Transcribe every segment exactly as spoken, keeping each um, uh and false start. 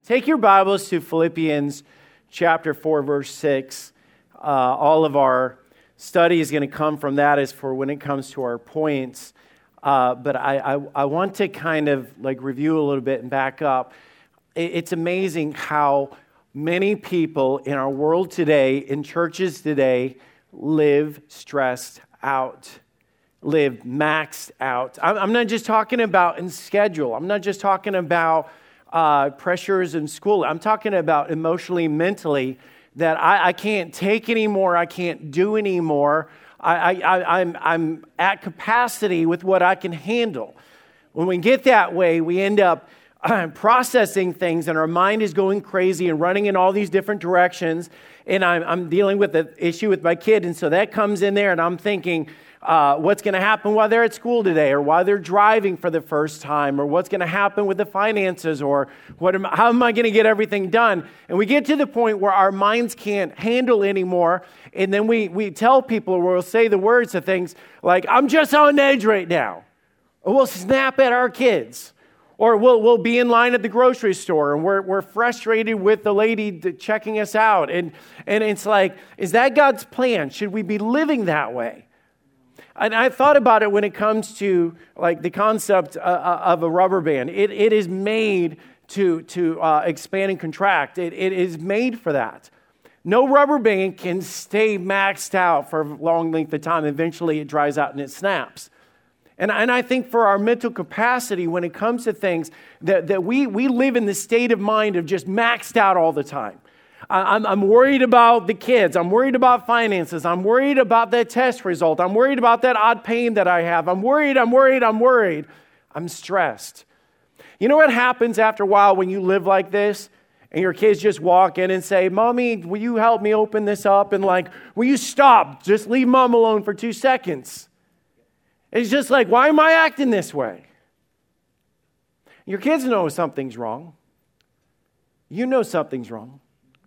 Take your Bibles to Philippians chapter four, verse six. Uh, all of our study is going to come from that as for when it comes to our points. Uh, but I, I, I want to kind of like review a little bit and back up. It, it's amazing how many people in our world today, in churches today, live stressed out, live maxed out. I'm, I'm not just talking about in schedule. I'm not just talking about Uh, pressures in school. I'm talking about emotionally, mentally, that I, I can't take anymore. I can't do anymore. I, I, I, I'm, I'm at capacity with what I can handle. When we get that way, we end up uh, processing things, and our mind is going crazy and running in all these different directions. And I'm, I'm dealing with the issue with my kid, and so that comes in there, and I'm thinking, Uh, what's going to happen while they're at school today, or while they're driving for the first time, or what's going to happen with the finances, or what am, how am I going to get everything done? And we get to the point where our minds can't handle anymore, and then we, we tell people, or we'll say the words of things like, I'm just on edge right now. Or we'll snap at our kids. Or we'll, we'll be in line at the grocery store, and we're, we're frustrated with the lady checking us out. And, and it's like, is that God's plan? Should we be living that way? And I thought about it when it comes to like the concept uh, of a rubber band. It, it is made to, to uh, expand and contract. It, it is made for that. No rubber band can stay maxed out for a long length of time. Eventually it dries out and it snaps. And, and I think for our mental capacity when it comes to things, that, that we, we live in the state of mind of just maxed out all the time. I'm, I'm worried about the kids. I'm worried about finances. I'm worried about that test result. I'm worried about that odd pain that I have. I'm worried, I'm worried, I'm worried. I'm stressed. You know what happens after a while when you live like this and your kids just walk in and say, Mommy, will you help me open this up? And like, will you stop? Just leave Mom alone for two seconds. It's just like, why am I acting this way? Your kids know something's wrong. You know something's wrong.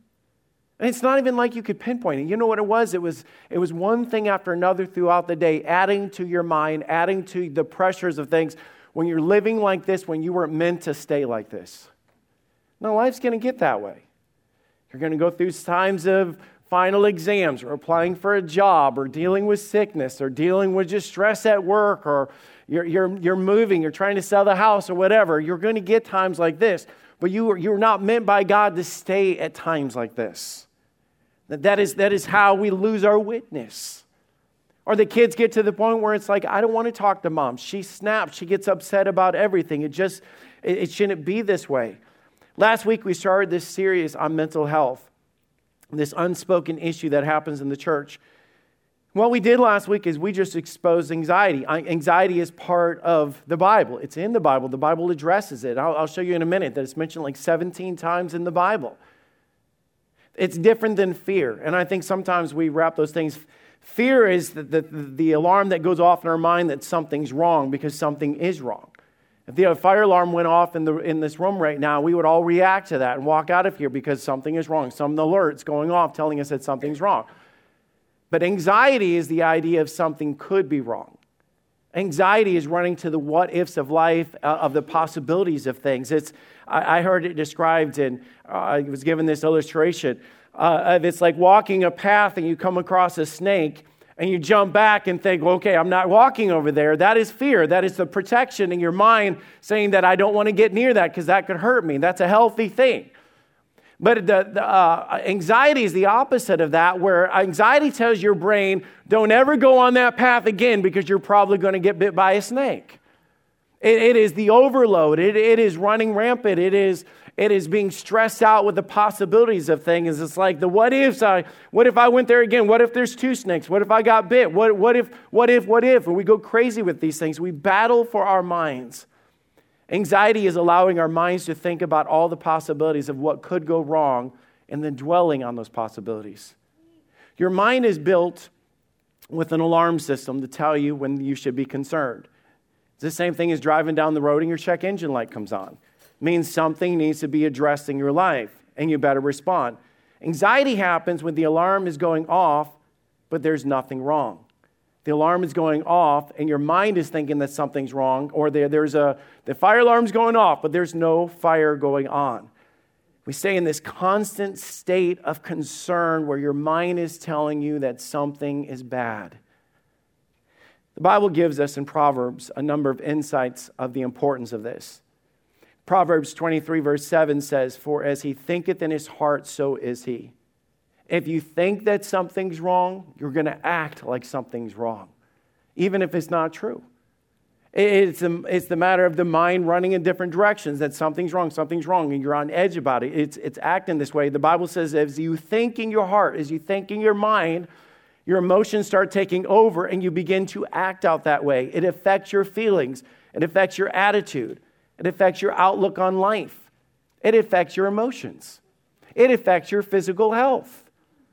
And it's not even like you could pinpoint it. You know what it was? It was it was one thing after another throughout the day, adding to your mind, adding to the pressures of things. When you're living like this, when you weren't meant to stay like this. No, life's going to get that way. You're going to go through times of final exams, or applying for a job, or dealing with sickness, or dealing with just stress at work, or you're you're you're moving, you're trying to sell the house, or whatever. You're going to get times like this, but you you're not meant by God to stay at times like this. That is, that is how we lose our witness. Or the kids get to the point where it's like, I don't want to talk to Mom. She snaps. She gets upset about everything. It just, it, it shouldn't be this way. Last week, we started this series on mental health, this unspoken issue that happens in the church. What we did last week is we just exposed anxiety. Anxiety is part of the Bible. It's in the Bible. The Bible addresses it. I'll, I'll show you in a minute that it's mentioned like seventeen times in the Bible. It's different than fear. And I think sometimes we wrap those things. Fear is the, the, the alarm that goes off in our mind that something's wrong because something is wrong. If the fire alarm went off in the in this room right now, we would all react to that and walk out of here because something is wrong. Some alerts going off telling us that something's wrong. But anxiety is the idea of something could be wrong. Anxiety is running to the what ifs of life, uh, of the possibilities of things. It's I, I heard it described, and uh, I was given this illustration. Uh, of it's like walking a path, and you come across a snake, and you jump back and think, okay, I'm not walking over there. That is fear. That is the protection in your mind saying that I don't want to get near that because that could hurt me. That's a healthy thing. But the, the uh, anxiety is the opposite of that, where anxiety tells your brain, don't ever go on that path again because you're probably going to get bit by a snake. It, it is the overload. It, it is running rampant. It is it is being stressed out with the possibilities of things. It's like the what ifs. I, what if I went there again? What if there's two snakes? What if I got bit? What, what if, what if, what if? And we go crazy with these things. We battle for our minds. Anxiety is allowing our minds to think about all the possibilities of what could go wrong and then dwelling on those possibilities. Your mind is built with an alarm system to tell you when you should be concerned. It's the same thing as driving down the road and your check engine light comes on. It means something needs to be addressed in your life and you better respond. Anxiety happens when the alarm is going off, but there's nothing wrong. The alarm is going off and your mind is thinking that something's wrong, or there, there's a, the fire alarm's going off, but there's no fire going on. We stay in this constant state of concern where your mind is telling you that something is bad. The Bible gives us in Proverbs a number of insights of the importance of this. Proverbs twenty-three verse seven says, "For as he thinketh in his heart, so is he." If you think that something's wrong, you're going to act like something's wrong, even if it's not true. It's the, it's the matter of the mind running in different directions, that something's wrong, something's wrong, and you're on edge about it. It's, it's acting this way. The Bible says as you think in your heart, as you think in your mind, your emotions start taking over and you begin to act out that way. It affects your feelings. It affects your attitude. It affects your outlook on life. It affects your emotions. It affects your physical health.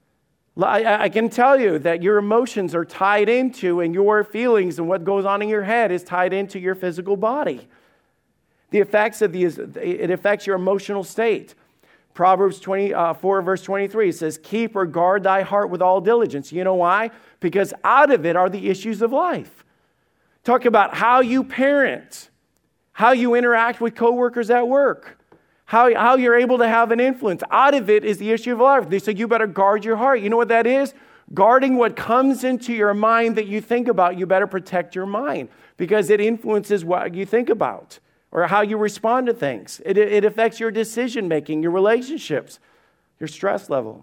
I, I can tell you that your emotions are tied into, and your feelings and what goes on in your head is tied into your physical body. The effects of these, it affects your emotional state. Proverbs twenty-four, verse twenty-three says, "Keep or guard thy heart with all diligence." You know why? Because out of it are the issues of life. Talk about how you parent, how you interact with coworkers at work, how, how you're able to have an influence. Out of it is the issue of life. They say you better guard your heart. You know what that is? Guarding what comes into your mind that you think about. You better protect your mind because it influences what you think about or how you respond to things. It, it affects your decision making, your relationships, your stress level.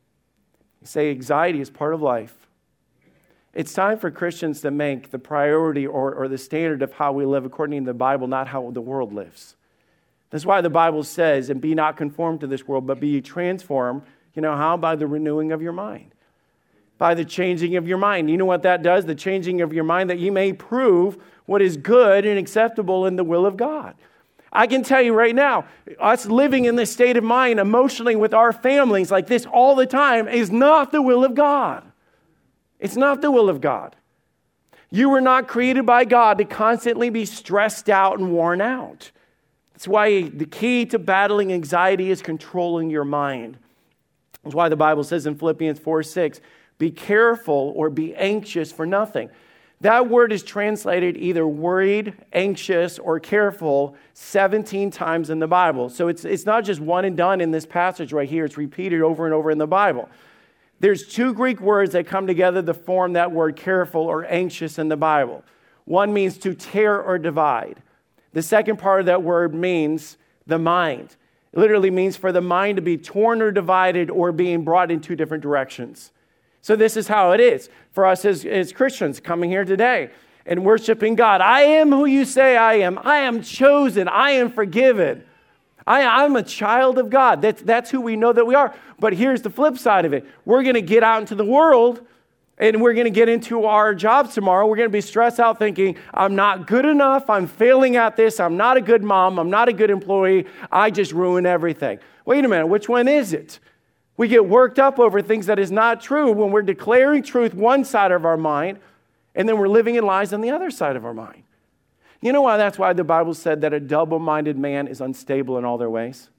You say anxiety is part of life. It's time for Christians to make the priority or, or the standard of how we live according to the Bible, not how the world lives. That's why the Bible says, "And be not conformed to this world, but be ye transformed." You know how? By the renewing of your mind. By the changing of your mind. You know what that does? The changing of your mind, that you may prove what is good and acceptable in the will of God. I can tell you right now, us living in this state of mind emotionally with our families like this all the time is not the will of God. It's not the will of God. You were not created by God to constantly be stressed out and worn out. That's why the key to battling anxiety is controlling your mind. That's why the Bible says in Philippians four six, "Be careful or be anxious for nothing." That word is translated either worried, anxious, or careful seventeen times in the Bible. So it's, it's not just one and done in this passage right here. It's repeated over and over in the Bible. There's two Greek words that come together to form that word careful or anxious in the Bible. One means to tear or divide. The second part of that word means the mind. It literally means for the mind to be torn or divided or being brought in two different directions. So this is how it is for us as, as Christians coming here today and worshiping God. I am who you say I am. I am chosen. I am forgiven. I, I'm a child of God. That's, that's who we know that we are. But here's the flip side of it. We're going to get out into the world and we're going to get into our jobs tomorrow. We're going to be stressed out thinking, I'm not good enough. I'm failing at this. I'm not a good mom. I'm not a good employee. I just ruin everything. Wait a minute. Which one is it? We get worked up over things that is not true when we're declaring truth one side of our mind and then we're living in lies on the other side of our mind. You know why? That's why the Bible said that a double-minded man is unstable in all their ways.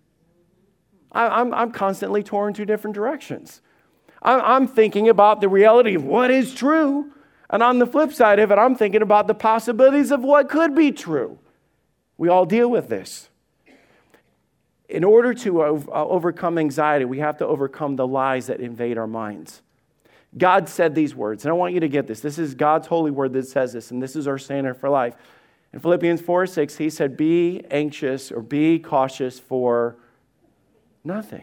I, I'm, I'm constantly torn two different directions. I'm thinking about the reality of what is true. And on the flip side of it, I'm thinking about the possibilities of what could be true. We all deal with this. In order to overcome anxiety, we have to overcome the lies that invade our minds. God said these words, and I want you to get this. This is God's holy word that says this, and this is our standard for life. In Philippians four six, he said, "Be anxious or be cautious for nothing."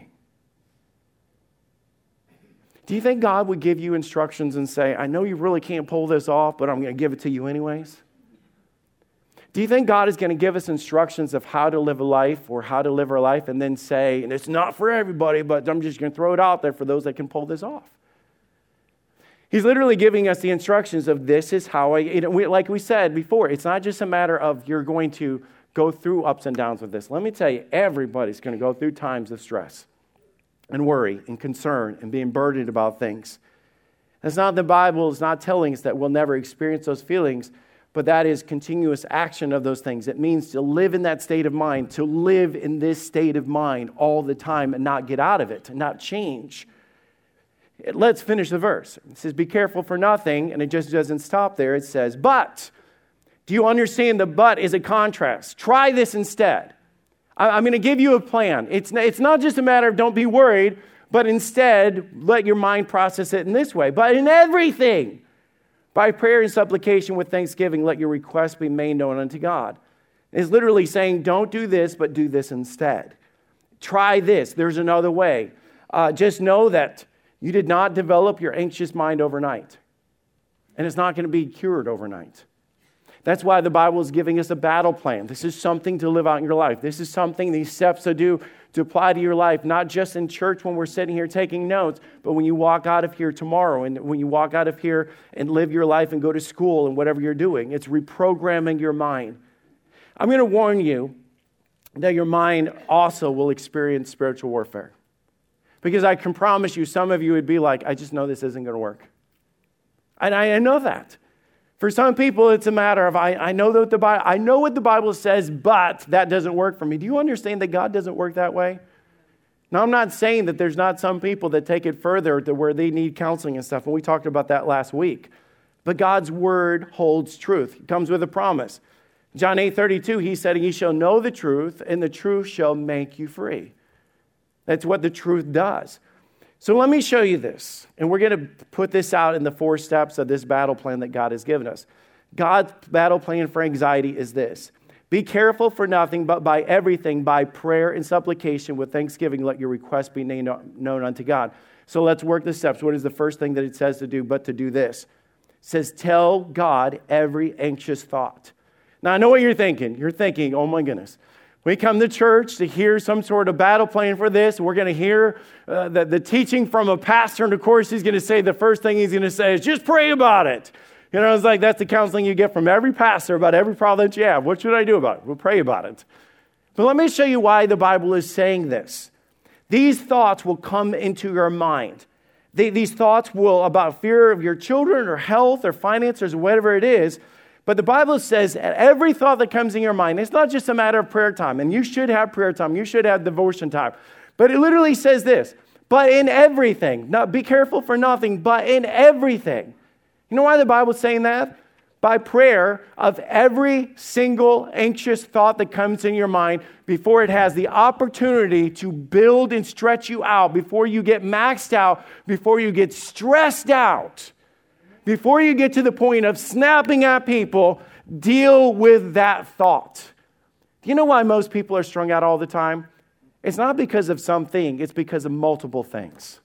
Do you think God would give you instructions and say, "I know you really can't pull this off, but I'm going to give it to you anyways"? Do you think God is going to give us instructions of how to live a life or how to live our life and then say, and it's not for everybody, but I'm just going to throw it out there for those that can pull this off? He's literally giving us the instructions of this is how I, you know, we, like we said before, it's not just a matter of you're going to go through ups and downs with this. Let me tell you, everybody's going to go through times of stress and worry and concern and being burdened about things. That's not the Bible is not telling us that we'll never experience those feelings, but that is continuous action of those things. It means to live in that state of mind, to live in this state of mind all the time and not get out of it, and not change. Let's finish the verse. It says, "Be careful for nothing," and it just doesn't stop there. It says, "But," do you understand the "but" is a contrast? Try this instead. I, I'm going to give you a plan. It's, it's not just a matter of don't be worried, but instead let your mind process it in this way. But in everything, by prayer and supplication with thanksgiving, let your requests be made known unto God. It's literally saying, don't do this, but do this instead. Try this. There's another way. Uh, just know that you did not develop your anxious mind overnight. And it's not going to be cured overnight. That's why the Bible is giving us a battle plan. This is something to live out in your life. This is something, these steps to do, to apply to your life, not just in church when we're sitting here taking notes, but when you walk out of here tomorrow and when you walk out of here and live your life and go to school and whatever you're doing. It's reprogramming your mind. I'm going to warn you that your mind also will experience spiritual warfare. Because I can promise you, some of you would be like, I just know this isn't going to work. And I, I know that. For some people, it's a matter of, I, I know that the Bible, I know what the Bible says, but that doesn't work for me. Do you understand that God doesn't work that way? Now, I'm not saying that there's not some people that take it further to where they need counseling and stuff, and we talked about that last week. But God's word holds truth. It comes with a promise. John eight thirty-two, he said, ye shall know the truth, and the truth shall make you free. That's what the truth does. So let me show you this. And we're going to put this out in the four steps of this battle plan that God has given us. God's battle plan for anxiety is this. Be careful for nothing, but by everything, by prayer and supplication with thanksgiving, let your requests be known unto God. So let's work the steps. What is the first thing that it says to do but to do this? It says, tell God every anxious thought. Now, I know what you're thinking. You're thinking, oh my goodness. We come to church to hear some sort of battle plan for this. We're going to hear uh, the, the teaching from a pastor, and of course, he's going to say the first thing he's going to say is just pray about it. You know, it's like that's the counseling you get from every pastor about every problem that you have. What should I do about it? We'll pray about it. But let me show you why the Bible is saying this. These thoughts will come into your mind. They, these thoughts will about fear of your children or health or finances or whatever it is. But the Bible says every thought that comes in your mind, it's not just a matter of prayer time. And you should have prayer time. You should have devotion time. But it literally says this, but in everything. Now, be careful for nothing, but in everything. You know why the Bible is saying that? By prayer of every single anxious thought that comes in your mind before it has the opportunity to build and stretch you out, before you get maxed out, before you get stressed out. Before you get to the point of snapping at people, deal with that thought. Do you know why most people are strung out all the time? It's not because of something. It's because of multiple things.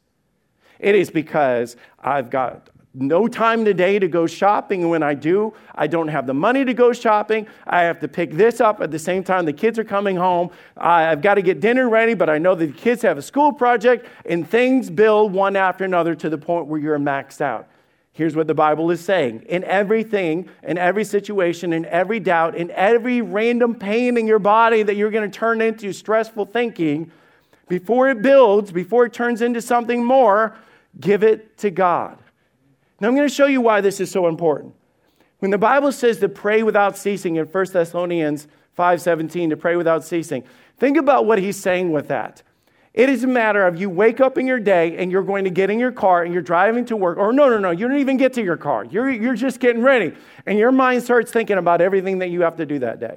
It is because I've got no time today to go shopping. And when I do, I don't have the money to go shopping. I have to pick this up at the same time the kids are coming home. I've got to get dinner ready, but I know that the kids have a school project. And things build one after another to the point where you're maxed out. Here's what the Bible is saying. In everything, in every situation, in every doubt, in every random pain in your body that you're going to turn into stressful thinking, before it builds, before it turns into something more, give it to God. Now I'm going to show you why this is so important. When the Bible says to pray without ceasing in First Thessalonians five seventeen, to pray without ceasing, think about what he's saying with that. It is a matter of you wake up in your day and you're going to get in your car and you're driving to work. Or no, no, no, you don't even get to your car. You're, you're just getting ready. And your mind starts thinking about everything that you have to do that day.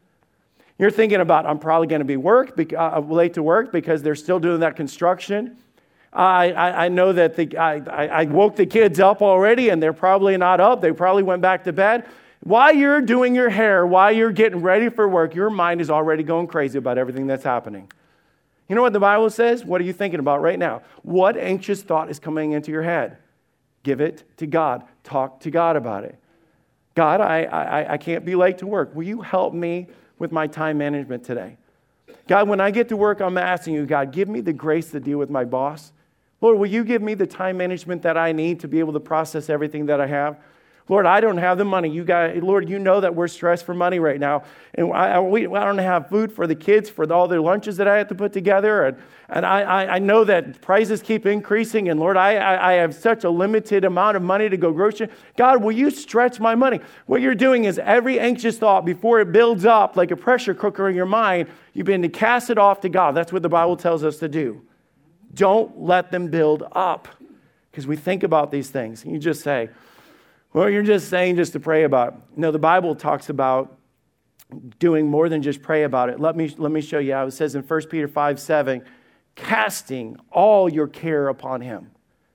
You're thinking about, I'm probably going to be work, uh, late to work because they're still doing that construction. I, I, I know that the, I, I woke the kids up already and they're probably not up. They probably went back to bed. While you're doing your hair, while you're getting ready for work, your mind is already going crazy about everything that's happening. You know what the Bible says? What are you thinking about right now? What anxious thought is coming into your head? Give it to God. Talk to God about it. God, I, I, I can't be late to work. Will you help me with my time management today? God, when I get to work, I'm asking you, God, give me the grace to deal with my boss. Lord, will you give me the time management that I need to be able to process everything that I have? Lord, I don't have the money. You guys, Lord, you know that we're stressed for money right now. And I, I, we, I don't have food for the kids, for all their lunches that I have to put together. And, and I, I, I know that prices keep increasing. And Lord, I, I, I have such a limited amount of money to go grocery. God, will you stretch my money? What you're doing is every anxious thought, before it builds up like a pressure cooker in your mind, you've been to cast it off to God. That's what the Bible tells us to do. Don't let them build up. Because we think about these things. And you just say, well, you're just saying just to pray about. No, the Bible talks about doing more than just pray about it. Let me, let me show you how. It says in First Peter five seven, casting all your care upon him.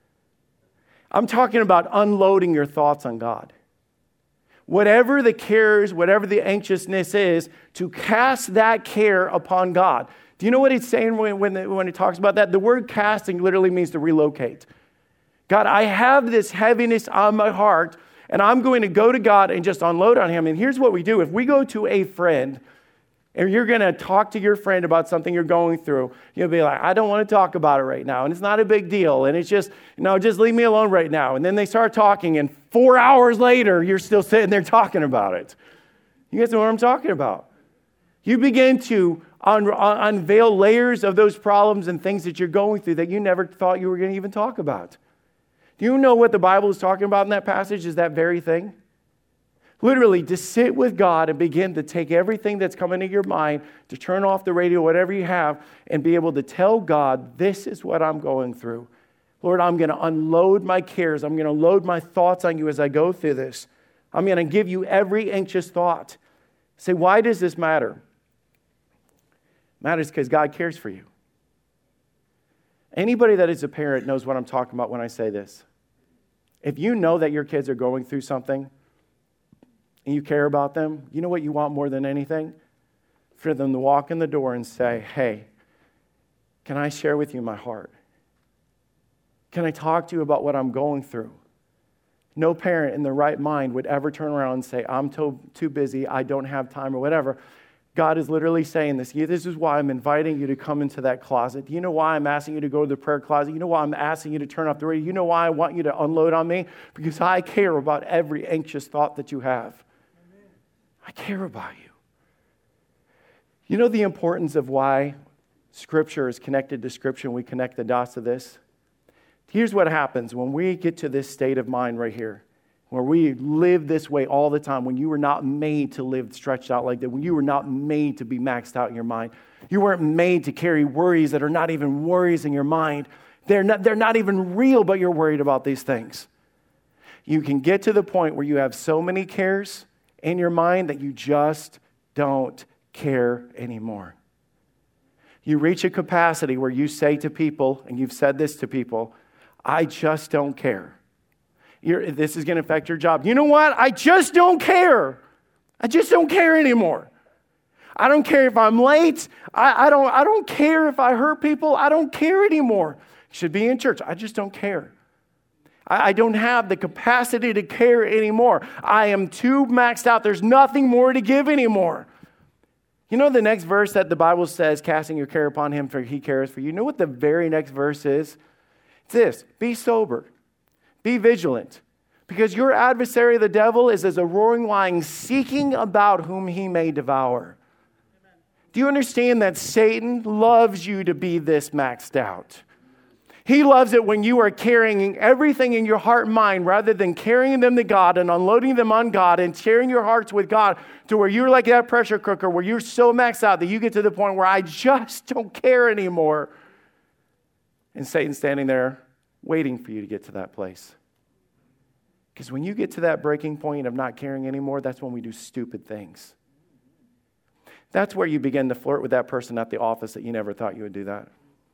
I'm talking about unloading your thoughts on God. Whatever the cares, whatever the anxiousness is, to cast that care upon God. Do you know what it's saying when, when, when it talks about that? The word casting literally means to relocate. God, I have this heaviness on my heart, and I'm going to go to God and just unload on him. And here's what we do. If we go to a friend, and you're going to talk to your friend about something you're going through, you'll be like, I don't want to talk about it right now. And it's not a big deal. And it's just, you know, just leave me alone right now. And then they start talking, and four hours later, you're still sitting there talking about it. You guys know what I'm talking about. You begin to un- un- unveil layers of those problems and things that you're going through that you never thought you were going to even talk about. Do you know what the Bible is talking about in that passage is that very thing? Literally, to sit with God and begin to take everything that's coming into your mind, to turn off the radio, whatever you have, and be able to tell God, this is what I'm going through. Lord, I'm going to unload my cares. I'm going to load my thoughts on you as I go through this. I'm going to give you every anxious thought. Say, why does this matter? It matters because God cares for you. Anybody that is a parent knows what I'm talking about when I say this. If you know that your kids are going through something, and you care about them, you know what you want more than anything? For them to walk in the door and say, hey, can I share with you my heart? Can I talk to you about what I'm going through? No parent in their right mind would ever turn around and say, I'm too, too busy, I don't have time, or whatever. God is literally saying this. This is why I'm inviting you to come into that closet. Do you know why I'm asking you to go to the prayer closet? You know why I'm asking you to turn off the radio? You know why I want you to unload on me? Because I care about every anxious thought that you have. I care about you. You know the importance of why Scripture is connected to Scripture and we connect the dots to this? Here's what happens when we get to this state of mind right here, where we live this way all the time, when you were not made to live stretched out like that, when you were not made to be maxed out in your mind. You weren't made to carry worries that are not even worries in your mind. They're not, they're not even real, but you're worried about these things. You can get to the point where you have so many cares in your mind that you just don't care anymore. You reach a capacity where you say to people, and you've said this to people, I just don't care. You're, this is going to affect your job. You know what? I just don't care. I just don't care anymore. I don't care if I'm late. I, I don't, I don't care if I hurt people. I don't care anymore. You should be in church. I just don't care. I don't have the capacity to care anymore. I am too maxed out. There's nothing more to give anymore. You know the next verse that the Bible says, casting your care upon him for he cares for you. You know what the very next verse is? It's this, be sober, be vigilant, because your adversary, the devil, is as a roaring lion seeking about whom he may devour. Amen. Do you understand that Satan loves you to be this maxed out? He loves it when you are carrying everything in your heart and mind rather than carrying them to God and unloading them on God and sharing your hearts with God to where you're like that pressure cooker where you're so maxed out that you get to the point where I just don't care anymore. And Satan's standing there waiting for you to get to that place. Because when you get to that breaking point of not caring anymore, that's when we do stupid things. That's where you begin to flirt with that person at the office that you never thought you would do that.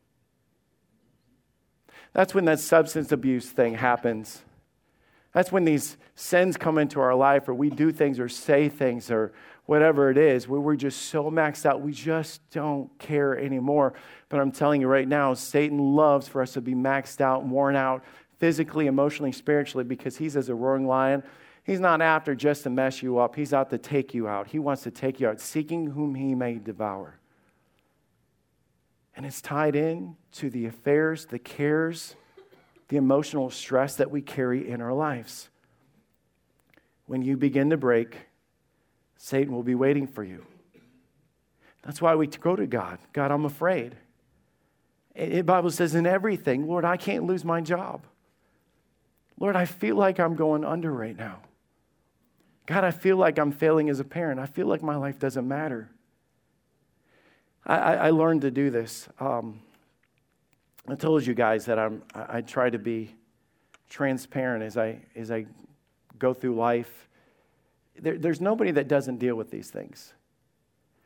That's when that substance abuse thing happens. That's when these sins come into our life, or we do things or say things or whatever it is, where we're just so maxed out, we just don't care anymore. But I'm telling you right now, Satan loves for us to be maxed out, worn out, physically, emotionally, spiritually, because he's as a roaring lion. He's not after just to mess you up. He's out to take you out. He wants to take you out, seeking whom he may devour. And it's tied in to the affairs, the cares, the emotional stress that we carry in our lives. When you begin to break, Satan will be waiting for you. That's why we go to God. God, I'm afraid. The Bible says in everything, Lord, I can't lose my job. Lord, I feel like I'm going under right now. God, I feel like I'm failing as a parent. I feel like my life doesn't matter. I, I learned to do this. Um, I told you guys that I'm, I, I try to be transparent as I as I go through life. There, there's nobody that doesn't deal with these things.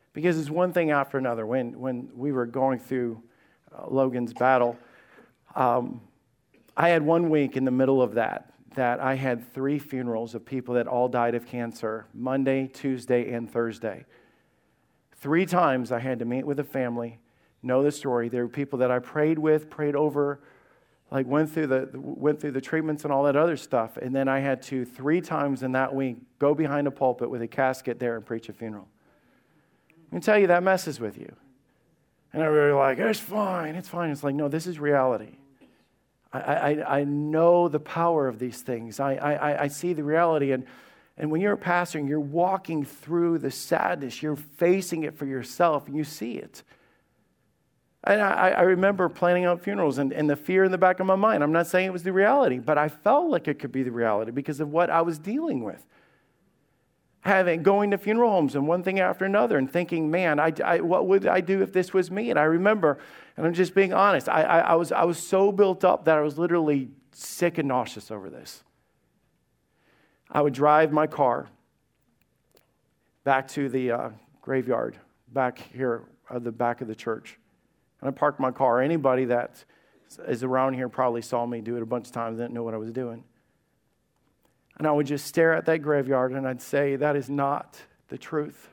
Because it's one thing after another. When when we were going through uh, Logan's battle, um, I had one week in the middle of that, that I had three funerals of people that all died of cancer, Monday, Tuesday, and Thursday. Three times I had to meet with a family, know the story. There were people that I prayed with, prayed over, like went through the went through the treatments and all that other stuff. And then I had to, three times in that week, go behind a pulpit with a casket there and preach a funeral. I can tell you that messes with you. And everybody like, it's fine, it's fine. It's like, no, this is reality. I, I, I know the power of these things. I, I, I see the reality. And, and when you're a pastor and you're walking through the sadness, you're facing it for yourself and you see it. And I, I remember planning out funerals and, and the fear in the back of my mind. I'm not saying it was the reality, but I felt like it could be the reality because of what I was dealing with. Having going to funeral homes and one thing after another and thinking, man, I, I, what would I do if this was me? And I remember, and I'm just being honest, I, I, I was I was so built up that I was literally sick and nauseous over this. I would drive my car back to the uh, graveyard, back here at the back of the church. And I parked my car. Anybody that is around here probably saw me do it a bunch of times, didn't know what I was doing. And I would just stare at that graveyard and I'd say, that is not the truth.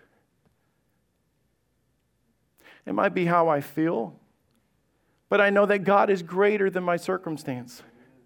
It might be how I feel, but I know that God is greater than my circumstance.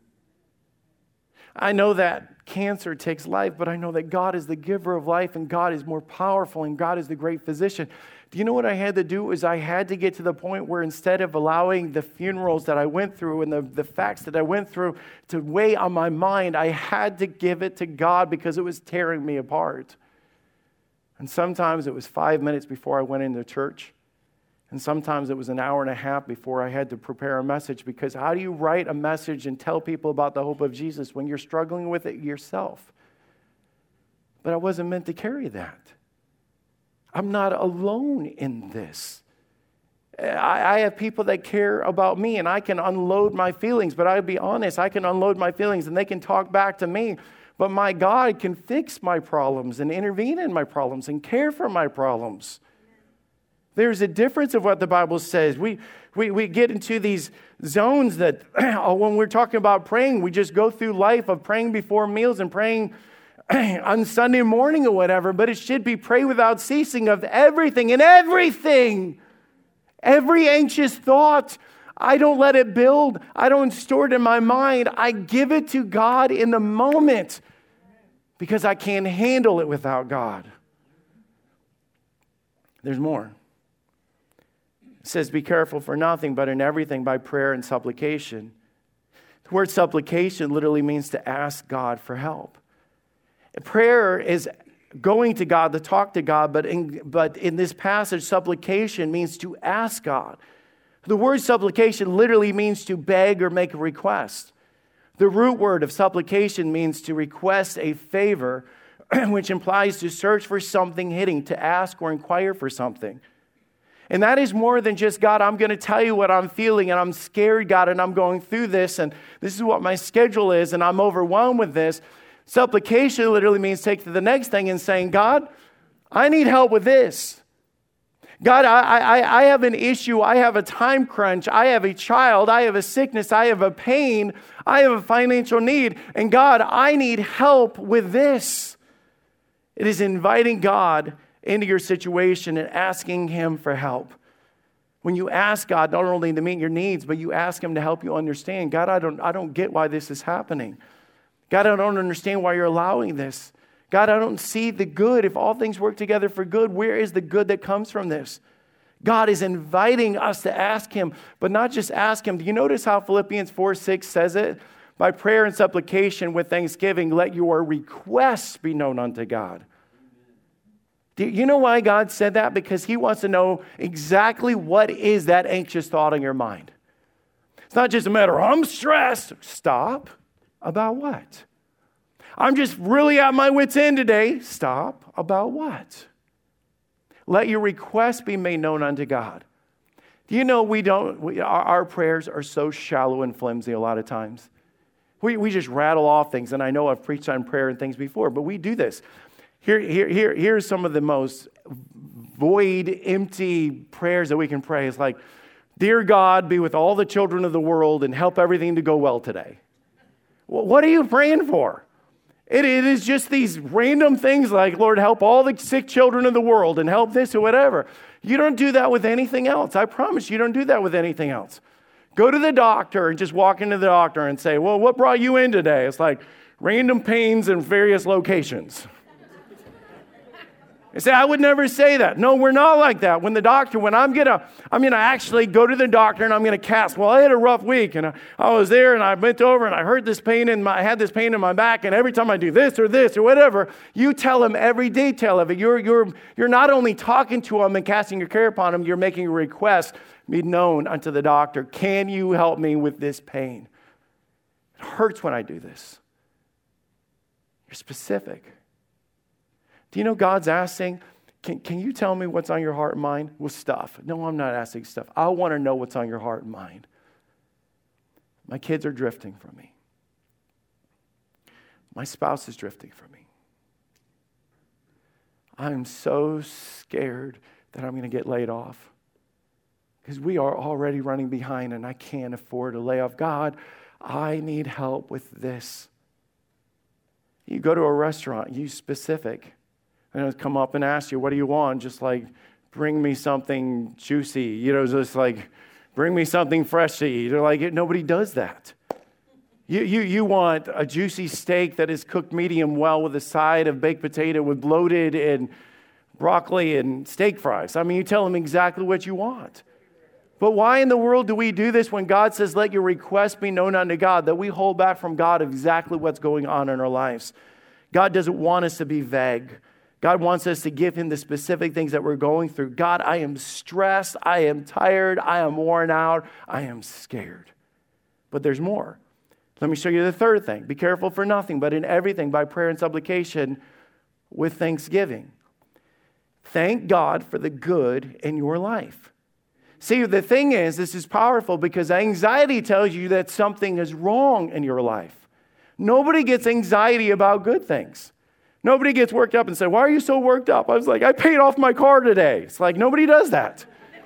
I know that cancer takes life, but I know that God is the giver of life and God is more powerful and God is the great physician. Do you know what I had to do? Is I had to get to the point where instead of allowing the funerals that I went through and the, the facts that I went through to weigh on my mind, I had to give it to God because it was tearing me apart. And sometimes it was five minutes before I went into church. And sometimes it was an hour and a half before I had to prepare a message, because how do you write a message and tell people about the hope of Jesus when you're struggling with it yourself? But I wasn't meant to carry that. I'm not alone in this. I, I have people that care about me, and I can unload my feelings, but I'll be honest, I can unload my feelings and they can talk back to me. But my God can fix my problems and intervene in my problems and care for my problems. There's a difference of what the Bible says. We, we, we get into these zones that when we're talking about praying, we just go through life of praying before meals and praying on Sunday morning or whatever, but it should be pray without ceasing of everything and everything. Every anxious thought, I don't let it build. I don't store it in my mind. I give it to God in the moment because I can't handle it without God. There's more. It says, be careful for nothing, but in everything by prayer and supplication. The word supplication literally means to ask God for help. Prayer is going to God to talk to God, but in, but in this passage, supplication means to ask God. The word supplication literally means to beg or make a request. The root word of supplication means to request a favor, which implies to search for something hidden, to ask or inquire for something. And that is more than just, God, I'm going to tell you what I'm feeling, and I'm scared, God, and I'm going through this, and this is what my schedule is, and I'm overwhelmed with this. Supplication literally means take to the next thing and saying, God, I need help with this. God, I, I, I have an issue. I have a time crunch. I have a child. I have a sickness. I have a pain. I have a financial need. And God, I need help with this. It is inviting God into your situation and asking Him for help. When you ask God not only to meet your needs, but you ask Him to help you understand, God, I don't, I don't get why this is happening. God, I don't understand why you're allowing this. God, I don't see the good. If all things work together for good, where is the good that comes from this? God is inviting us to ask Him, but not just ask Him. Do you notice how Philippians four six says it? By prayer and supplication with thanksgiving, let your requests be known unto God. Do you know why God said that? Because He wants to know exactly what is that anxious thought in your mind. It's not just a matter, I'm stressed. Stop. About what? I'm just really at my wit's end today. Stop. About what? Let your requests be made known unto God. Do you know we don't, we, our, our prayers are so shallow and flimsy a lot of times. We, we just rattle off things, and I know I've preached on prayer and things before, but we do this. Here, here, here, here's some of the most void, empty prayers that we can pray. It's like, dear God, be with all the children of the world and help everything to go well today. Well, what are you praying for? It, it is just these random things like, Lord, help all the sick children of the world and help this or whatever. You don't do that with anything else. I promise you don't do that with anything else. Go to the doctor and just walk into the doctor and say, well, what brought you in today? It's like random pains in various locations. I say, I would never say that. No, we're not like that. When the doctor, when I'm going to, I'm going to actually go to the doctor and I'm going to cast. Well, I had a rough week and I, I was there and I bent over and I heard this pain in my, I had this pain in my back. And every time I do this or this or whatever, you tell him every detail of it. You're, you're, you're not only talking to him and casting your care upon him, you're making a request be known unto the doctor. Can you help me with this pain? It hurts when I do this. You're specific. Do you know God's asking, can, can you tell me what's on your heart and mind? With stuff. No, I'm not asking stuff. I want to know what's on your heart and mind. My kids are drifting from me. My spouse is drifting from me. I'm so scared that I'm going to get laid off. Because we are already running behind and I can't afford to lay off. God, I need help with this. You go to a restaurant, you specific. And it'll come up and ask you, what do you want? Just like, bring me something juicy. You know, just like, bring me something fresh to eat. They're like, nobody does that. You, you, you want a juicy steak that is cooked medium well with a side of baked potato with bloated and broccoli and steak fries. I mean, you tell them exactly what you want. But why in the world do we do this when God says, let your request be known unto God, that we hold back from God exactly what's going on in our lives? God doesn't want us to be vague. God wants us to give him the specific things that we're going through. God, I am stressed. I am tired. I am worn out. I am scared. But there's more. Let me show you the third thing. Be careful for nothing, but in everything by prayer and supplication with thanksgiving. Thank God for the good in your life. See, the thing is, this is powerful because anxiety tells you that something is wrong in your life. Nobody gets anxiety about good things. Nobody gets worked up and said, why are you so worked up? I was like, I paid off my car today. It's like, nobody does that.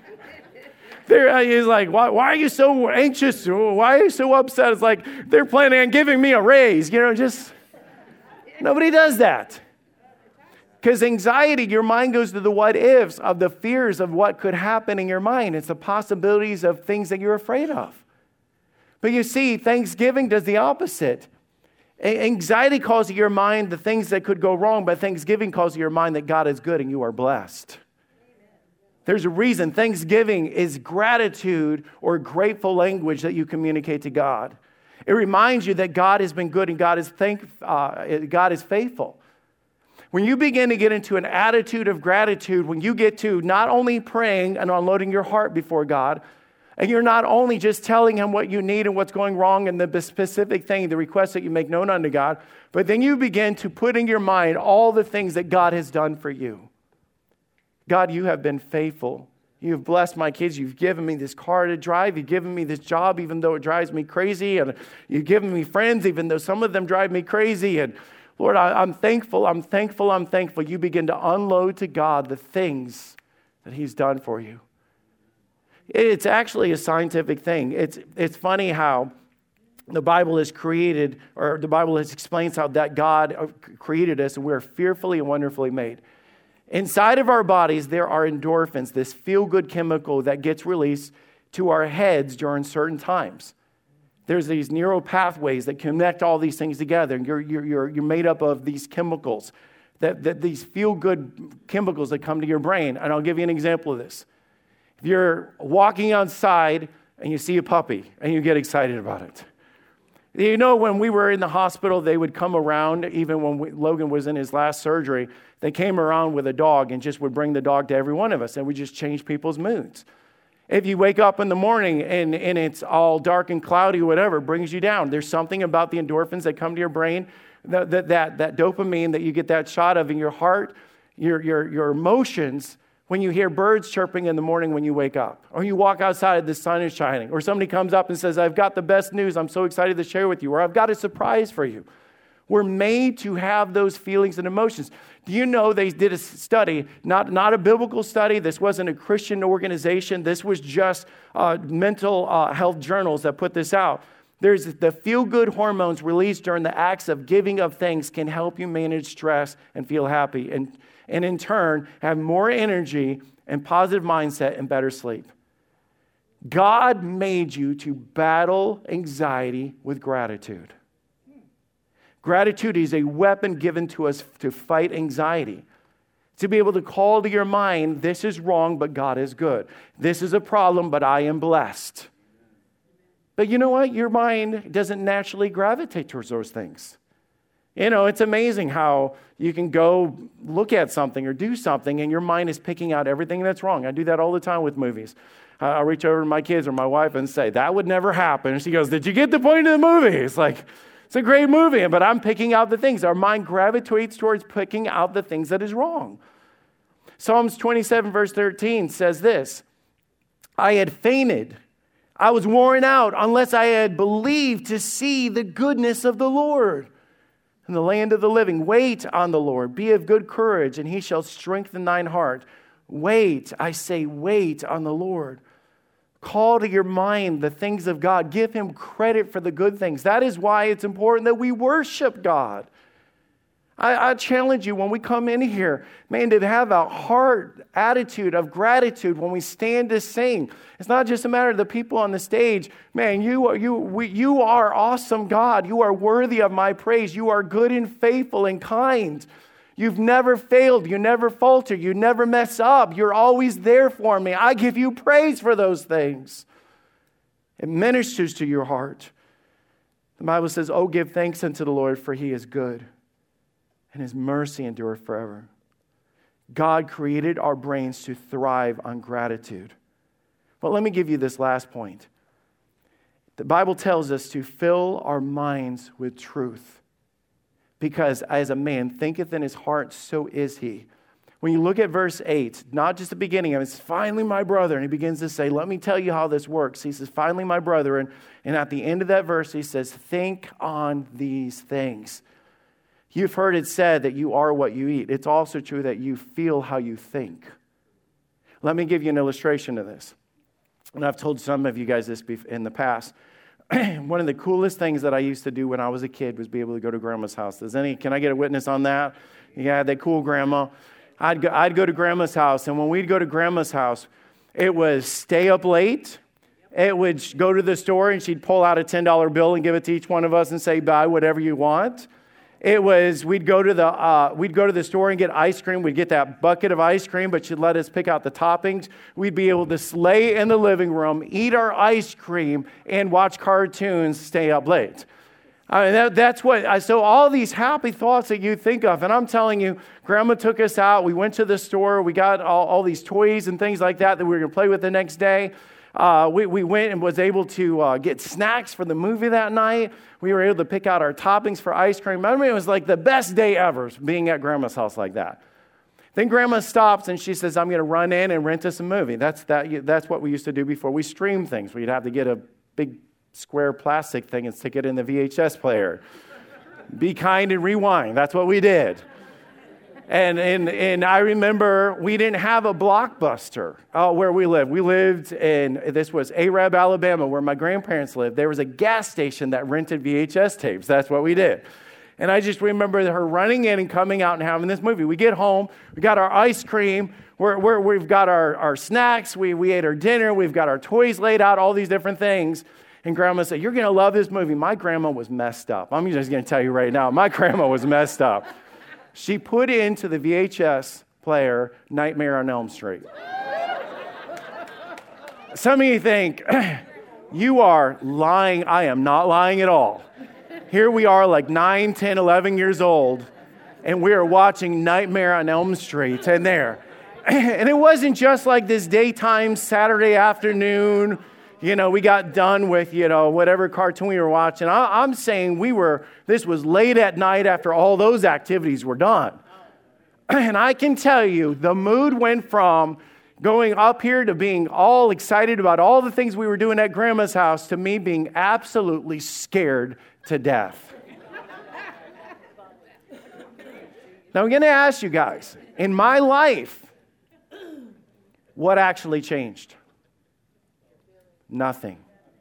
There, he's like, why, why are you so anxious? Why are you so upset? It's like, they're planning on giving me a raise. You know, just, nobody does that. Because anxiety, your mind goes to the what ifs of the fears of what could happen in your mind. It's the possibilities of things that you're afraid of. But you see, Thanksgiving does the opposite. Anxiety calls to your mind the things that could go wrong, but Thanksgiving calls to your mind that God is good and you are blessed. There's a reason. Thanksgiving is gratitude or grateful language that you communicate to God. It reminds you that God has been good and God is thank, uh, God is faithful. When you begin to get into an attitude of gratitude, when you get to not only praying and unloading your heart before God, and you're not only just telling him what you need and what's going wrong and the specific thing, the request that you make known unto God, but then you begin to put in your mind all the things that God has done for you. God, you have been faithful. You've blessed my kids. You've given me this car to drive. You've given me this job, even though it drives me crazy. And you've given me friends, even though some of them drive me crazy. And Lord, I, I'm thankful. I'm thankful. I'm thankful. You begin to unload to God the things that he's done for you. It's actually a scientific thing. It's it's funny how the Bible has created, or the Bible has explains how that God created us and we're fearfully and wonderfully made. Inside of our bodies, there are endorphins, this feel-good chemical that gets released to our heads during certain times. There's these neural pathways that connect all these things together. You're, you're, you're, you're made up of these chemicals, that, that these feel-good chemicals that come to your brain. And I'll give you an example of this. If you're walking outside and you see a puppy and you get excited about it. You know, when we were in the hospital, they would come around, even when we, Logan was in his last surgery, they came around with a dog and just would bring the dog to every one of us, and we just change people's moods. If you wake up in the morning and, and it's all dark and cloudy or whatever, it brings you down. There's something about the endorphins that come to your brain, that, that, that, that dopamine that you get that shot of in your heart, your, your, your emotions, when you hear birds chirping in the morning when you wake up, or you walk outside, the sun is shining, or somebody comes up and says, I've got the best news, I'm so excited to share with you, or I've got a surprise for you. We're made to have those feelings and emotions. Do you know they did a study, not, not a biblical study. This wasn't a Christian organization. This was just uh, mental uh, health journals that put this out. There's the feel-good hormones released during the acts of giving of things can help you manage stress and feel happy. And, and in turn, have more energy and positive mindset and better sleep. God made you to battle anxiety with gratitude. Gratitude is a weapon given to us to fight anxiety. To be able to call to your mind, this is wrong, but God is good. This is a problem, but I am blessed. But you know what? Your mind doesn't naturally gravitate towards those things. You know, it's amazing how you can go look at something or do something and your mind is picking out everything that's wrong. I do that all the time with movies. I'll reach over to my kids or my wife and say, that would never happen. And she goes, did you get the point of the movie? It's like, it's a great movie, but I'm picking out the things. Our mind gravitates towards picking out the things that is wrong. Psalms twenty-seven, verse thirteen says this, I had fainted. I was worn out unless I had believed to see the goodness of the Lord in the land of the living. Wait on the Lord. Be of good courage, and he shall strengthen thine heart. Wait, I say, wait on the Lord. Call to your mind the things of God. Give him credit for the good things. That is why it's important that we worship God. I, I challenge you when we come in here, man, to have a heart attitude of gratitude when we stand to sing. It's not just a matter of the people on the stage. Man, you are, you, we, you are awesome, God. You are worthy of my praise. You are good and faithful and kind. You've never failed. You never falter. You never mess up. You're always there for me. I give you praise for those things. It ministers to your heart. The Bible says, oh, give thanks unto the Lord, for he is good, and his mercy endureth forever. God created our brains to thrive on gratitude. But let me give you this last point. The Bible tells us to fill our minds with truth. Because as a man thinketh in his heart, so is he. When you look at verse eight, not just the beginning of it, it's finally my brother. And he begins to say, let me tell you how this works. He says, finally my brother. And, and at the end of that verse, he says, think on these things. You've heard it said that you are what you eat. It's also true that you feel how you think. Let me give you an illustration of this. And I've told some of you guys this in the past. One of the coolest things that I used to do when I was a kid was be able to go to grandma's house. Does any, can I get a witness on that? Yeah, that cool grandma. I'd go, I'd go to grandma's house, and when we'd go to grandma's house, it was stay up late. It would go to the store, and she'd pull out a ten dollar bill and give it to each one of us and say, buy whatever you want. It was, we'd go to the uh, we'd go to the store and get ice cream. We'd get that bucket of ice cream, but she'd let us pick out the toppings. We'd be able to lay in the living room, eat our ice cream, and watch cartoons, stay up late. I mean, that, that's what, I, so all these happy thoughts that you think of, and I'm telling you, Grandma took us out. We went to the store. We got all, all these toys and things like that that we were going to play with the next day. Uh, we, we went and was able to uh, get snacks for the movie that night. We were able to pick out our toppings for ice cream. I mean, it was like the best day ever being at Grandma's house like that. Then Grandma stops and she says, I'm going to run in and rent us a movie. That's that. That's what we used to do before we streamed things. We'd have to get a big square plastic thing and stick it in the V H S player. Be kind and rewind. That's what we did. And, and and I remember we didn't have a Blockbuster uh, where we lived. We lived in, this was Arab, Alabama, where my grandparents lived. There was a gas station that rented V H S tapes. That's what we did. And I just remember her running in and coming out and having this movie. We get home, we got our ice cream, we're, we're, we've got our, our snacks, we, we ate our dinner, we've got our toys laid out, all these different things. And Grandma said, you're going to love this movie. My grandma was messed up. I'm just going to tell you right now, my grandma was messed up. She put into the V H S player Nightmare on Elm Street. Some of you think, you are lying. I am not lying at all. Here we are like nine, ten, eleven years old, and we are watching Nightmare on Elm Street. And there. And it wasn't just like this daytime Saturday afternoon. You know, we got done with, you know, whatever cartoon we were watching. I, I'm saying we were, this was late at night after all those activities were done. And I can tell you, the mood went from going up here to being all excited about all the things we were doing at Grandma's house to me being absolutely scared to death. Now, I'm going to ask you guys, in my life, what actually changed? Nothing.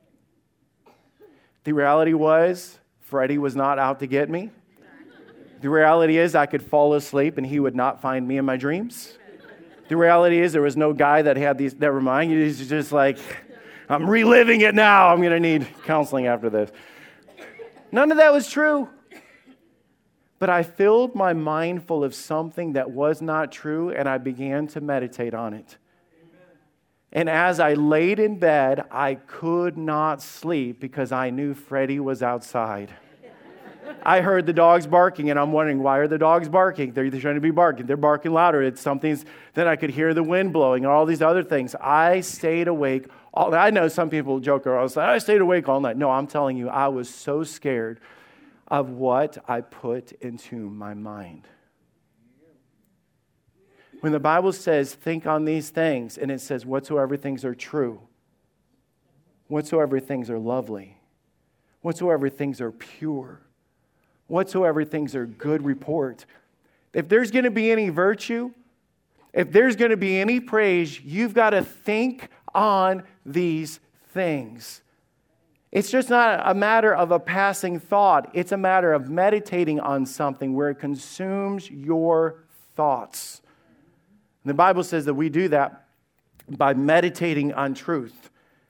The reality was, Freddie was not out to get me. The reality is, I could fall asleep and he would not find me in my dreams. The reality is, there was no guy that had these, never mind, he's just like, I'm reliving it now. I'm going to need counseling after this. None of that was true. But I filled my mind full of something that was not true, and I began to meditate on it. And as I laid in bed, I could not sleep because I knew Freddie was outside. I heard the dogs barking, and I'm wondering, why are the dogs barking? They're trying to be barking. They're barking louder. It's something's, then I could hear the wind blowing and all these other things. I stayed awake. All, I know some people joke around, say, I stayed awake all night. No, I'm telling you, I was so scared of what I put into my mind. When the Bible says, think on these things, and it says, whatsoever things are true, whatsoever things are lovely, whatsoever things are pure, whatsoever things are good report. If there's going to be any virtue, if there's going to be any praise, you've got to think on these things. It's just not a matter of a passing thought. It's a matter of meditating on something where it consumes your thoughts. And the Bible says that we do that by meditating on truth.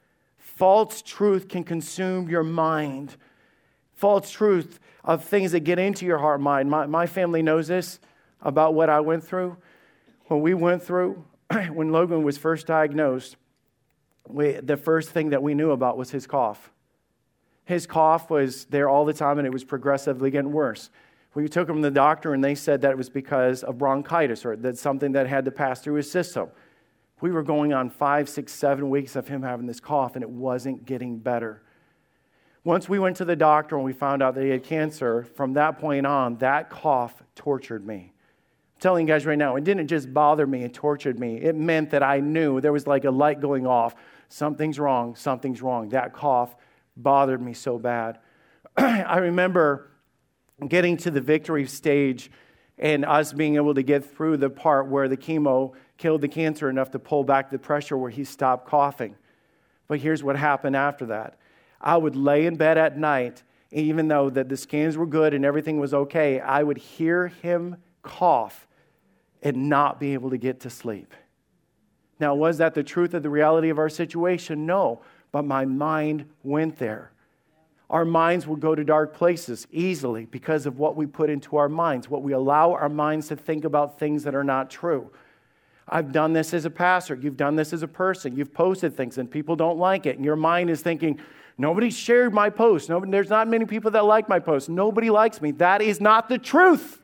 False truth can consume your mind. False truth of things that get into your heart and mind. My, my family knows this about what I went through. When we went through, when Logan was first diagnosed, we, the first thing that we knew about was his cough. His cough was there all the time, and it was progressively getting worse. We took him to the doctor, and they said that it was because of bronchitis, or that's something that had to pass through his system. We were going on five, six, seven weeks of him having this cough, and it wasn't getting better. Once we went to the doctor and we found out that he had cancer, from that point on, that cough tortured me. I'm telling you guys right now, it didn't just bother me, it tortured me. It meant that I knew there was like a light going off. Something's wrong, something's wrong. That cough bothered me so bad. I remember getting to the victory stage and us being able to get through the part where the chemo killed the cancer enough to pull back the pressure where he stopped coughing. But here's what happened after that. I would lay in bed at night, even though that the scans were good and everything was okay, I would hear him cough and not be able to get to sleep. Now, was that the truth of the reality of our situation? No, but my mind went there. Our minds will go to dark places easily because of what we put into our minds, what we allow our minds to think about things that are not true. I've done this as a pastor. You've done this as a person. You've posted things and people don't like it. And your mind is thinking, nobody shared my post. Nobody, there's not many people that like my post. Nobody likes me. That is not the truth.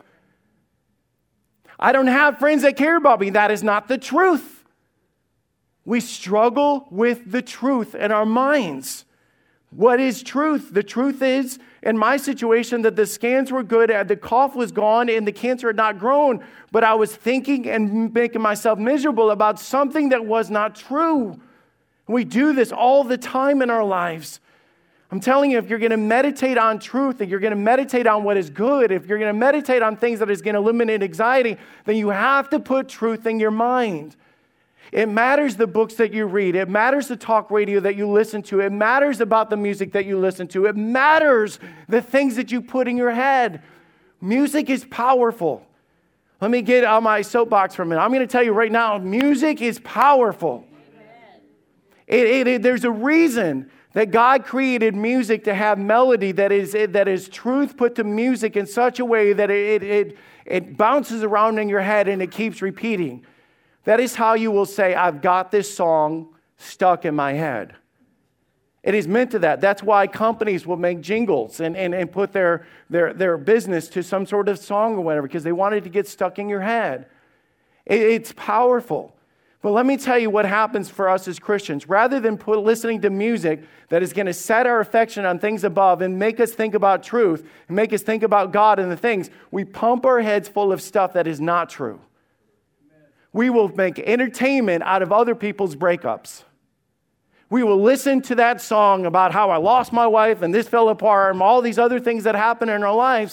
I don't have friends that care about me. That is not the truth. We struggle with the truth in our minds. What is truth? The truth is, in my situation, that the scans were good, the cough was gone, and the cancer had not grown. But I was thinking and making myself miserable about something that was not true. We do this all the time in our lives. I'm telling you, if you're going to meditate on truth, if you're going to meditate on what is good, if you're going to meditate on things that is going to eliminate anxiety, then you have to put truth in your mind. It matters the books that you read. It matters the talk radio that you listen to. It matters about the music that you listen to. It matters the things that you put in your head. Music is powerful. Let me get on my soapbox for a minute. I'm going to tell you right now, music is powerful. It, it, it, there's a reason that God created music to have melody that is that is truth put to music in such a way that it, it, it bounces around in your head and it keeps repeating. That is how you will say, I've got this song stuck in my head. It is meant to that. That's why companies will make jingles and, and, and put their, their, their business to some sort of song or whatever, because they want it to get stuck in your head. It, it's powerful. But let me tell you what happens for us as Christians. Rather than put, listening to music that is going to set our affection on things above and make us think about truth and make us think about God and the things, we pump our heads full of stuff that is not true. We will make entertainment out of other people's breakups. We will listen to that song about how I lost my wife and this fell apart and all these other things that happen in our lives.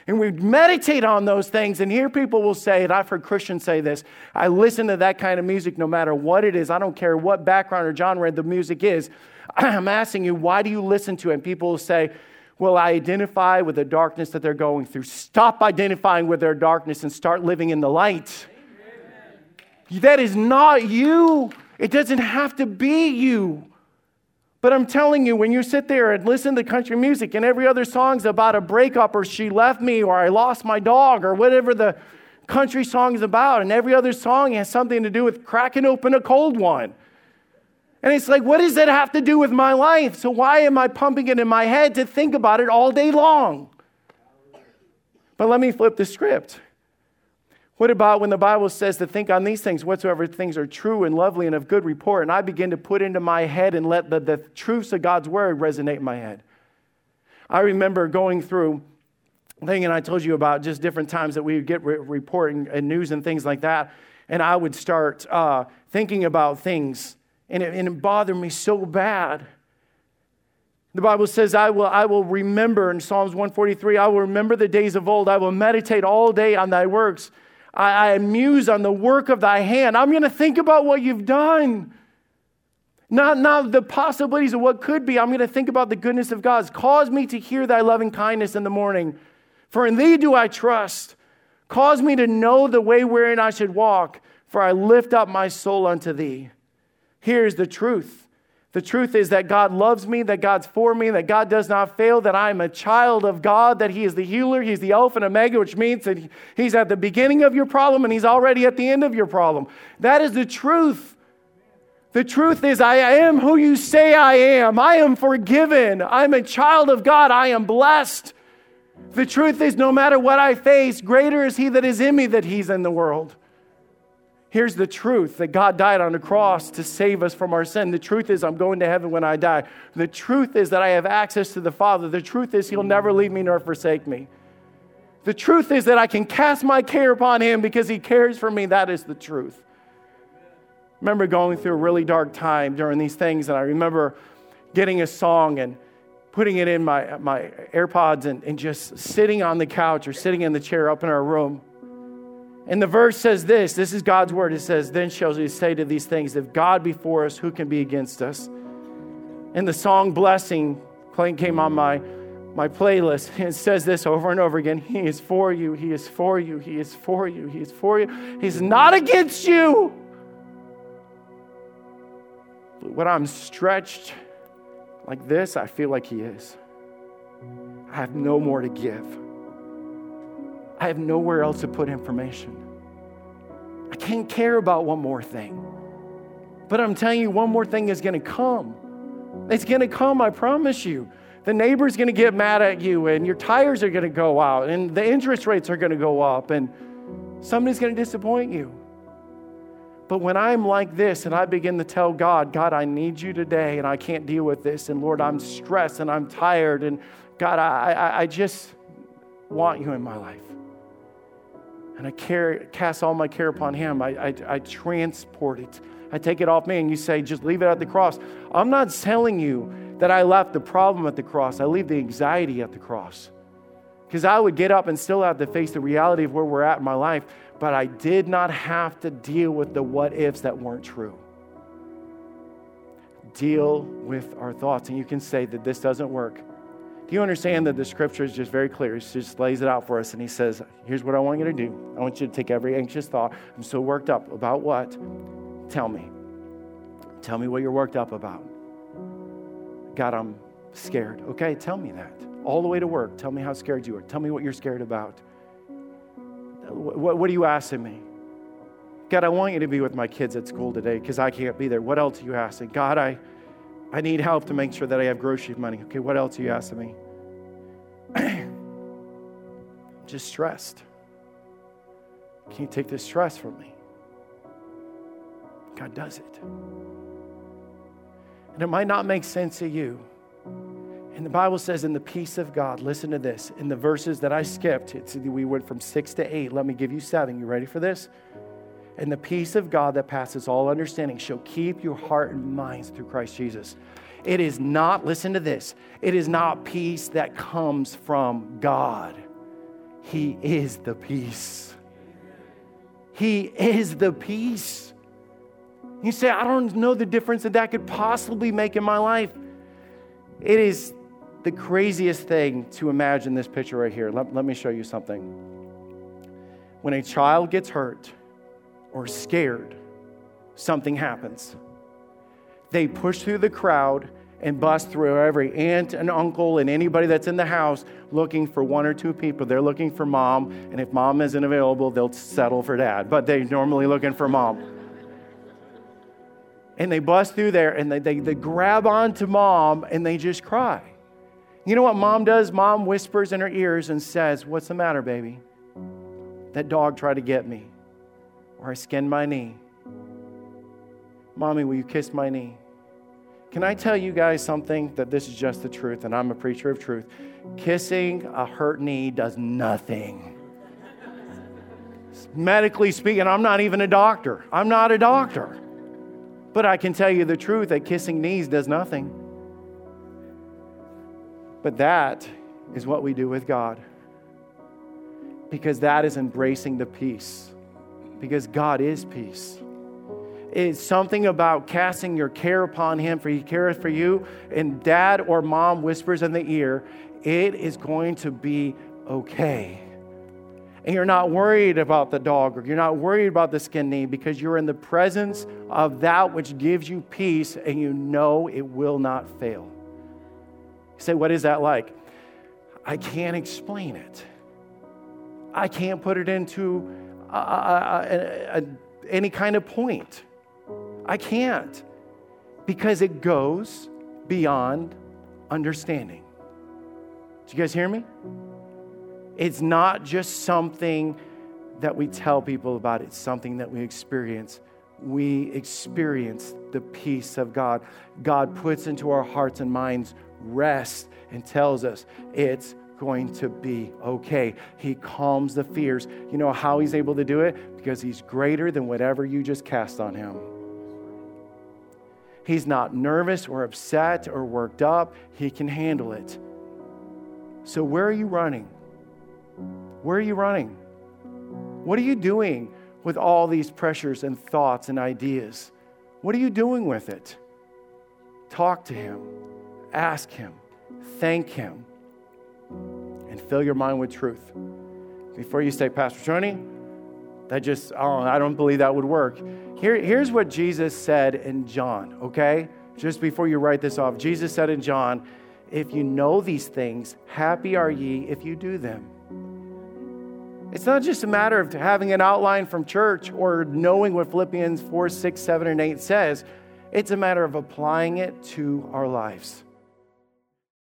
And we meditate on those things, and here people will say, and I've heard Christians say this, I listen to that kind of music no matter what it is. I don't care what background or genre the music is. I'm asking you, why do you listen to it? And people will say, well, I identify with the darkness that they're going through. Stop identifying with their darkness and start living in the light. Amen. That is not you. It doesn't have to be you. But I'm telling you, when you sit there and listen to country music and every other song's about a breakup or she left me or I lost my dog or whatever the country song is about, and every other song has something to do with cracking open a cold one. And it's like, what does that have to do with my life? So why am I pumping it in my head to think about it all day long? But let me flip the script. What about when the Bible says to think on these things, whatsoever things are true and lovely and of good report, and I begin to put into my head and let the, the truths of God's word resonate in my head? I remember going through a thing, and I told you about just different times that we would get re- reporting and news and things like that, and I would start uh, thinking about things, and it, and it bothered me so bad. The Bible says, I will, I will remember, in Psalms one forty-three, I will remember the days of old. I will meditate all day on thy works. I, I muse on the work of thy hand. I'm going to think about what you've done. Not, not the possibilities of what could be. I'm going to think about the goodness of God. Cause me to hear thy loving kindness in the morning. For in thee do I trust. Cause me to know the way wherein I should walk. For I lift up my soul unto thee. Here's the truth. The truth is that God loves me, that God's for me, that God does not fail, that I am a child of God, that he is the healer, he's the Alpha and Omega, which means that he's at the beginning of your problem and he's already at the end of your problem. That is the truth. The truth is, I am who you say I am. I am forgiven. I'm a child of God. I am blessed. The truth is, no matter what I face, greater is he that is in me than he's in the world. Here's the truth, that God died on the cross to save us from our sin. The truth is, I'm going to heaven when I die. The truth is that I have access to the Father. The truth is, he'll never leave me nor forsake me. The truth is that I can cast my care upon him because he cares for me. That is the truth. I remember going through a really dark time during these things, and I remember getting a song and putting it in my, my AirPods and, and just sitting on the couch or sitting in the chair up in our room. And the verse says this, this is God's word. It says, then shall he say to these things, if God be for us, who can be against us? And the song Blessing came on my, my playlist. And it says this over and over again. He is for you. He is for you. He is for you. He is for you. He's not against you. But when I'm stretched like this, I feel like he is. I have no more to give. I have nowhere else to put information. I can't care about one more thing. But I'm telling you, one more thing is going to come. It's going to come, I promise you. The neighbor's going to get mad at you, and your tires are going to go out, and the interest rates are going to go up, and somebody's going to disappoint you. But when I'm like this and I begin to tell God, God, I need you today, and I can't deal with this, and Lord, I'm stressed, and I'm tired, and God, I, I, I just want you in my life. And I carry, cast all my care upon him. I, I, I transport it. I take it off me, and you say, just leave it at the cross. I'm not telling you that I left the problem at the cross. I leave the anxiety at the cross. Because I would get up and still have to face the reality of where we're at in my life, but I did not have to deal with the what-ifs that weren't true. Deal with our thoughts. And you can say that this doesn't work. Do you understand that the scripture is just very clear? He just lays it out for us, and he says, here's what I want you to do. I want you to take every anxious thought. I'm so worked up. About what? Tell me. Tell me what you're worked up about. God, I'm scared. Okay, tell me that. All the way to work, tell me how scared you are. Tell me what you're scared about. What, what are you asking me? God, I want you to be with my kids at school today because I can't be there. What else are you asking? God, I... I need help to make sure that I have grocery money. Okay, what else are you asking me? Just stressed. Can you take this stress from me? God does it. And it might not make sense to you. And the Bible says in the peace of God, listen to this. In the verses that I skipped, it's, we went from six to eight. Let me give you seven. You ready for this? And the peace of God that passes all understanding shall keep your heart and minds through Christ Jesus. It is not, listen to this, it is not peace that comes from God. He is the peace. He is the peace. You say, I don't know the difference that that could possibly make in my life. It is the craziest thing to imagine this picture right here. Let, let me show you something. When a child gets hurt or scared, something happens. They push through the crowd and bust through every aunt and uncle and anybody that's in the house looking for one or two people. They're looking for mom, and if mom isn't available, they'll settle for dad, but they're normally looking for mom. And they bust through there, and they, they, they grab onto mom, and they just cry. You know what mom does? Mom whispers in her ears and says, what's the matter, baby? That dog tried to get me, or I skinned my knee. Mommy, will you kiss my knee? Can I tell you guys something? That this is just the truth, and I'm a preacher of truth. Kissing a hurt knee does nothing. Medically speaking, I'm not even a doctor. I'm not a doctor. But I can tell you the truth that kissing knees does nothing. But that is what we do with God. Because that is embracing the peace. Because God is peace. It's something about casting your care upon Him, for He careth for you. And dad or mom whispers in the ear, it is going to be okay. And you're not worried about the dog, or you're not worried about the skin knee, because you're in the presence of that which gives you peace, and you know it will not fail. You say, what is that like? I can't explain it. I can't put it into a, a, a, a, any kind of point. I can't, because it goes beyond understanding. Did you guys hear me? It's not just something that we tell people about. It's something that we experience. We experience the peace of God. God puts into our hearts and minds rest and tells us it's going to be okay. He calms the fears. You know how He's able to do it? Because He's greater than whatever you just cast on Him. He's not nervous or upset or worked up. He can handle it. So where are you running? Where are you running? What are you doing with all these pressures and thoughts and ideas? What are you doing with it? Talk to Him. Ask Him. Thank Him. And fill your mind with truth. Before you say, Pastor Tony, that just, oh, I don't believe that would work. Here, here's what Jesus said in John, okay? Just before you write this off. Jesus said in John, if you know these things, happy are ye if you do them. It's not just a matter of having an outline from church or knowing what Philippians four, six, seven, and eight says. It's a matter of applying it to our lives.